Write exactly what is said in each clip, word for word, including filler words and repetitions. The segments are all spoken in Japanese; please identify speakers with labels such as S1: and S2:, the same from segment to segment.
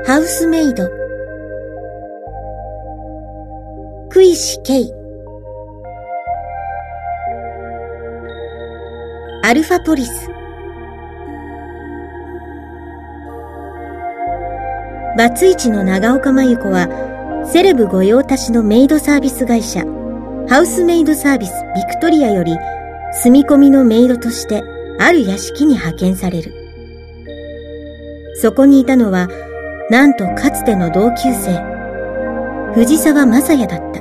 S1: ハウスメイド、クイシケイ、アルファポリス、バツイチの長岡真由子はセレブ御用達のメイドサービス会社ハウスメイドサービスビクトリアより住み込みのメイドとしてある屋敷に派遣される。そこにいたのはなんとかつての同級生藤沢正也だった。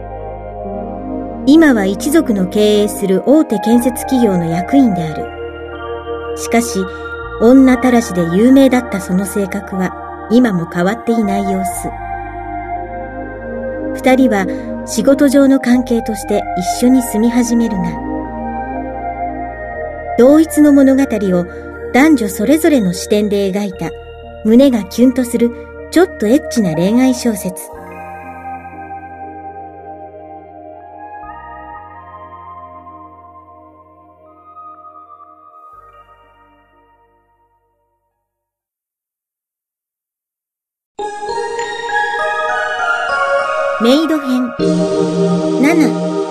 S1: 今は一族の経営する大手建設企業の役員である。しかし女たらしで有名だったその性格は今も変わっていない様子。二人は仕事上の関係として一緒に住み始めるが、同一の物語を男女それぞれの視点で描いた胸がキュンとするちょっとエッチな恋愛小説。メイド編なな。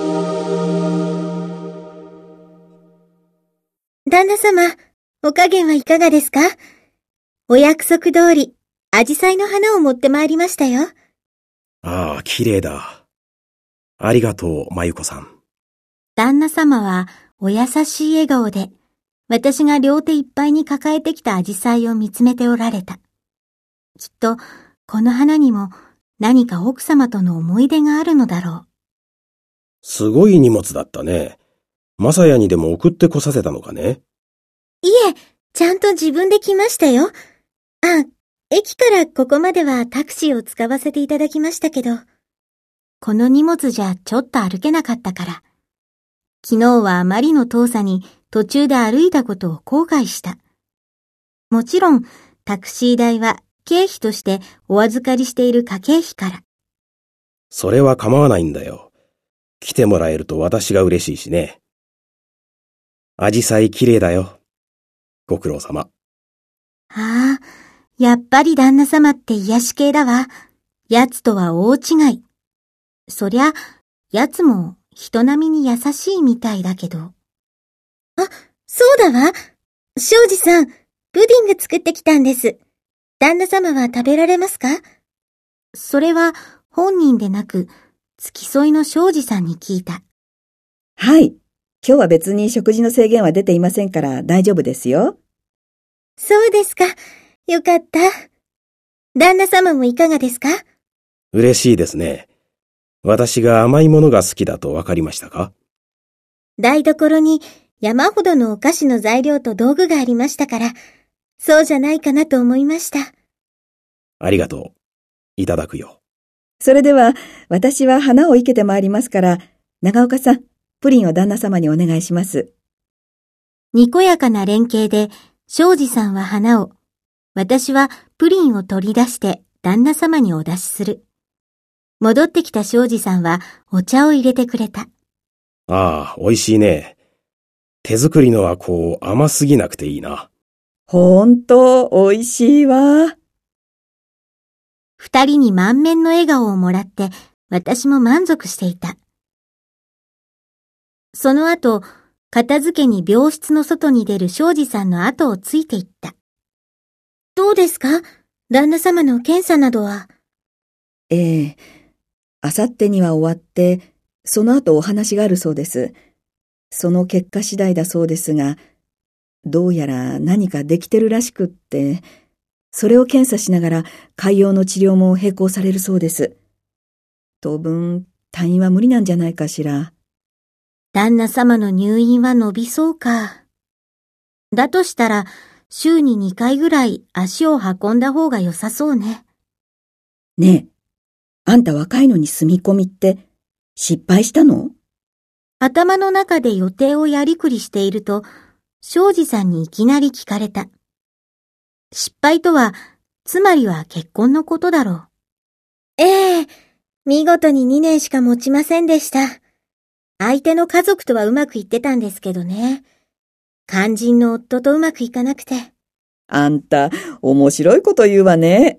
S1: 旦那様、お加減はいかがですか？お約束通り、アジサイの花を持ってまいりましたよ。
S2: ああ、綺麗だ。ありがとう、まゆこさん。
S1: 旦那様はお優しい笑顔で、私が両手いっぱいに抱えてきたアジサイを見つめておられた。きっと、この花にも何か奥様との思い出があるのだろう。
S2: すごい荷物だったね。まさやにでも送ってこさせたのかね？
S1: いえ、ちゃんと自分で来ましたよ。あ、駅からここまではタクシーを使わせていただきましたけど。この荷物じゃちょっと歩けなかったから。昨日はあまりの遠さに途中で歩いたことを後悔した。もちろん、タクシー代は経費としてお預かりしている家計費から。
S2: それは構わないんだよ。来てもらえると私が嬉しいしね。アジサイ綺麗だよ。ご苦労様。
S1: ああ、やっぱり旦那様って癒し系だわ。奴とは大違い。そりゃ、奴も人並みに優しいみたいだけど。あ、そうだわ。庄司さん、プディング作ってきたんです。旦那様は食べられますか？それは本人でなく、付き添いの庄司さんに聞いた。
S3: はい。今日は別に食事の制限は出ていませんから大丈夫ですよ。
S1: そうですか。よかった。旦那様もいかがですか？
S2: 嬉しいですね。私が甘いものが好きだとわかりましたか？
S1: 台所に山ほどのお菓子の材料と道具がありましたから、そうじゃないかなと思いました。
S2: ありがとう。いただくよ。
S3: それでは、私は花を生けてまいりますから、長岡さん、プリンを旦那様にお願いします。
S1: にこやかな連携で、庄司さんは花を、私はプリンを取り出して旦那様にお出しする。戻ってきた庄司さんはお茶を入れてくれた。
S2: ああ、美味しいね。手作りのはこう甘すぎなくていいな。
S3: ほんと、美味しいわ。
S1: 二人に満面の笑顔をもらって、私も満足していた。その後、片付けに病室の外に出る庄司さんの後をついていった。どうですか？旦那様の検査などは。
S3: ええ、あさってには終わって、その後お話があるそうです。その結果次第だそうですが、どうやら何かできてるらしくって、それを検査しながら潰瘍の治療も並行されるそうです。当分、退院は無理なんじゃないかしら。
S1: 旦那様の入院は伸びそうか。だとしたら、週ににかいぐらい足を運んだ方が良さそうね。
S3: ねえ、あんた若いのに住み込みって失敗したの？
S1: 頭の中で予定をやりくりしていると、庄司さんにいきなり聞かれた。失敗とは、つまりは結婚のことだろう。ええ、見事ににねんしか持ちませんでした。相手の家族とはうまくいってたんですけどね。肝心の夫とうまくいかなくて。
S3: あんた、面白いこと言うわね。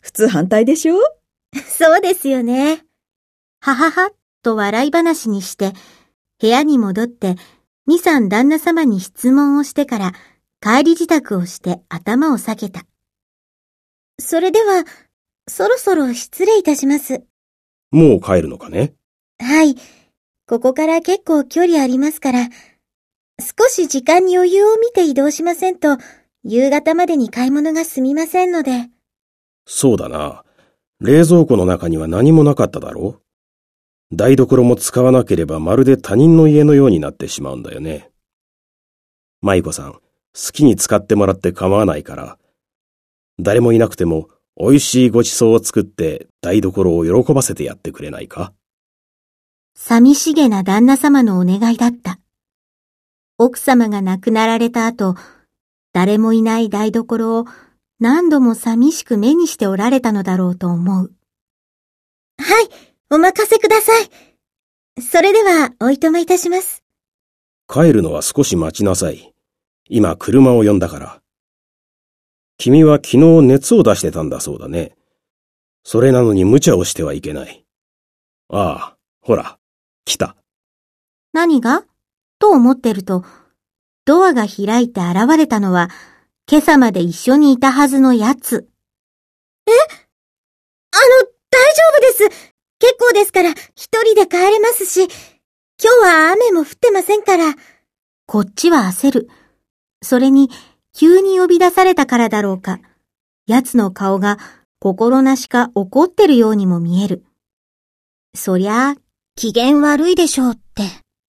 S3: 普通反対でしょ？
S1: そうですよね。はははっと笑い話にして、部屋に戻って、に、さん旦那様に質問をしてから帰り支度をして頭を下げた。それでは、そろそろ失礼いたします。
S2: もう帰るのかね？
S1: はい。ここから結構距離ありますから、少し時間に余裕を見て移動しませんと、夕方までに買い物が済みませんので。
S2: そうだな。冷蔵庫の中には何もなかっただろう？台所も使わなければまるで他人の家のようになってしまうんだよね。舞子さん、好きに使ってもらって構わないから、誰もいなくても美味しいごちそうを作って台所を喜ばせてやってくれないか？
S1: 寂しげな旦那様のお願いだった。奥様が亡くなられた後、誰もいない台所を何度も寂しく目にしておられたのだろうと思う。はい、お任せください。それではおいとまいたします。
S2: 帰るのは少し待ちなさい。今車を呼んだから。君は昨日熱を出してたんだそうだね。それなのに無茶をしてはいけない。ああ、ほら、来た。
S1: 何が？と思ってると、ドアが開いて現れたのは、今朝まで一緒にいたはずのやつ。え？あの、大丈夫です。結構ですから、一人で帰れますし、今日は雨も降ってませんから。こっちは焦る。それに、急に呼び出されたからだろうか。やつの顔が心なしか怒ってるようにも見える。そりゃあ、機嫌悪いでしょうって。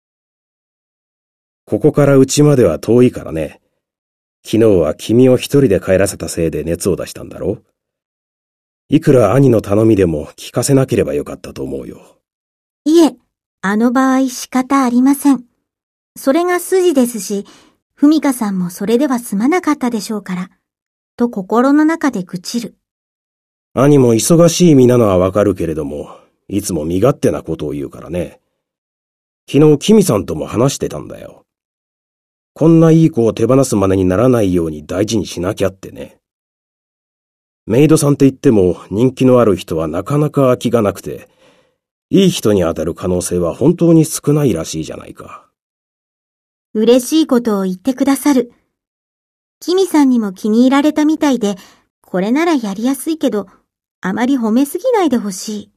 S2: ここから家までは遠いからね。昨日は君を一人で帰らせたせいで熱を出したんだろう？いくら兄の頼みでも聞かせなければよかったと思うよ。
S1: いえ、あの場合仕方ありません。それが筋ですし、ふみかさんもそれでは済まなかったでしょうから、と心の中で愚痴る。
S2: 兄も忙しい身なのはわかるけれども、いつも身勝手なことを言うからね。昨日キミさんとも話してたんだよ。こんないい子を手放す真似にならないように大事にしなきゃってね。メイドさんって言っても人気のある人はなかなか空きがなくて、いい人に当たる可能性は本当に少ないらしいじゃないか。
S1: 嬉しいことを言ってくださる。キミさんにも気に入られたみたいで、これならやりやすいけど、あまり褒めすぎないでほしい。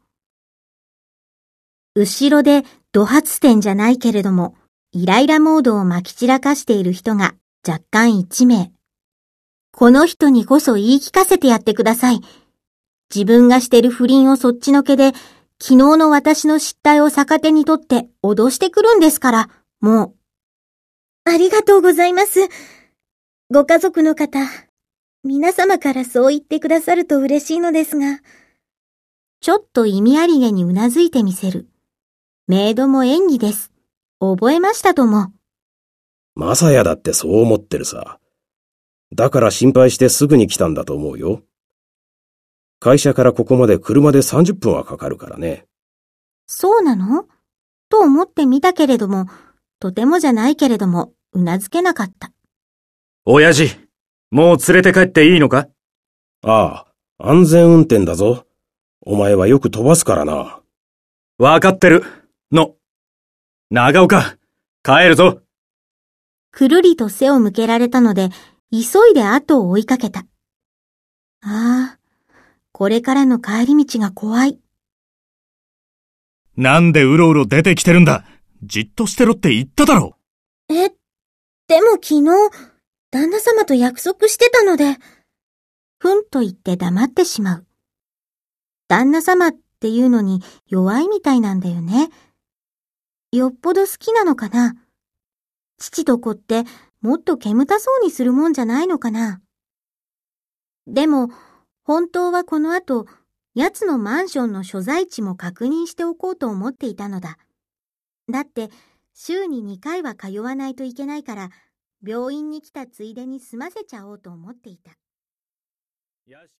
S1: 後ろで怒発点じゃないけれども、イライラモードをまき散らかしている人が若干一名。この人にこそ言い聞かせてやってください。自分がしてる不倫をそっちのけで、昨日の私の失態を逆手にとって脅してくるんですから、もう。ありがとうございます。ご家族の方、皆様からそう言ってくださると嬉しいのですが。ちょっと意味ありげにうなずいてみせる。メイドも演技です。覚えましたとも。
S2: マサヤだってそう思ってるさ。だから心配してすぐに来たんだと思うよ。会社からここまで車でさんじゅっぷんはかかるからね。
S1: そうなの？と思ってみたけれども、とてもじゃないけれども、うなずけなかった。
S4: 親父、もう連れて帰っていいのか？
S2: ああ、安全運転だぞ。お前はよく飛ばすからな。
S4: わかってる。の。長岡、帰るぞ。
S1: くるりと背を向けられたので、急いで後を追いかけた。ああ、これからの帰り道が怖い。
S4: なんでうろうろ出てきてるんだ。じっとしてろって言っただろ。
S1: え、でも昨日、旦那様と約束してたので、ふんと言って黙ってしまう。旦那様っていうのに弱いみたいなんだよね。よっぽど好きなのかな。父と子ってもっと煙たそうにするもんじゃないのかな。でも、本当はこの後、奴のマンションの所在地も確認しておこうと思っていたのだ。だって、週ににかいは通わないといけないから、病院に来たついでに済ませちゃおうと思っていた。